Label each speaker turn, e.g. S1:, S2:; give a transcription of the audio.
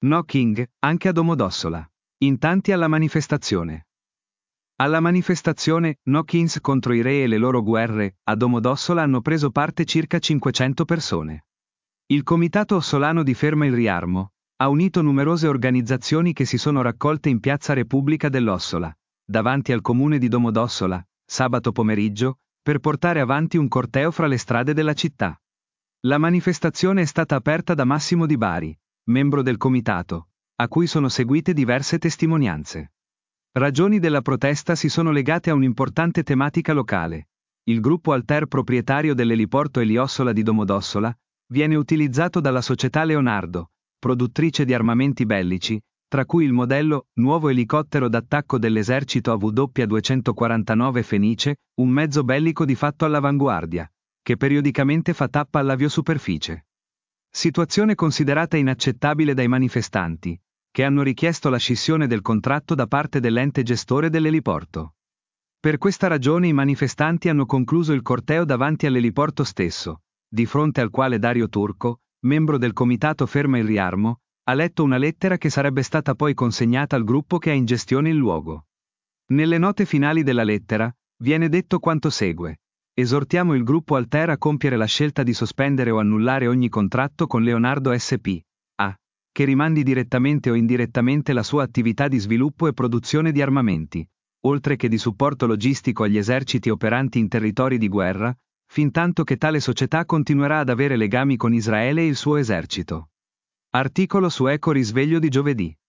S1: No King, anche a Domodossola. In tanti alla manifestazione. Alla manifestazione No Kings contro i re e le loro guerre, a Domodossola hanno preso parte circa 500 persone. Il Comitato Ossolano di Ferma il Riarmo ha unito numerose organizzazioni che si sono raccolte in Piazza Repubblica dell'Ossola, davanti al comune di Domodossola, sabato pomeriggio, per portare avanti un corteo fra le strade della città. La manifestazione è stata aperta da Massimo Di Bari, membro del comitato, a cui sono seguite diverse testimonianze. Ragioni della protesta si sono legate a un'importante tematica locale. Il gruppo Altair proprietario dell'eliporto Eliossola di Domodossola viene utilizzato dalla società Leonardo, produttrice di armamenti bellici, tra cui il modello nuovo elicottero d'attacco dell'esercito AW249 Fenice, un mezzo bellico di fatto all'avanguardia, che periodicamente fa tappa all'aviosuperficie. Situazione considerata inaccettabile dai manifestanti, che hanno richiesto la scissione del contratto da parte dell'ente gestore dell'eliporto. Per questa ragione i manifestanti hanno concluso il corteo davanti all'eliporto stesso, di fronte al quale Dario Turco, membro del comitato Ferma il Riarmo, ha letto una lettera che sarebbe stata poi consegnata al gruppo che ha in gestione il luogo. Nelle note finali della lettera, viene detto quanto segue. Esortiamo il gruppo Altair a compiere la scelta di sospendere o annullare ogni contratto con Leonardo S.p.A. che rimandi direttamente o indirettamente la sua attività di sviluppo e produzione di armamenti, oltre che di supporto logistico agli eserciti operanti in territori di guerra, fintanto che tale società continuerà ad avere legami con Israele e il suo esercito. Articolo su Eco Risveglio di giovedì.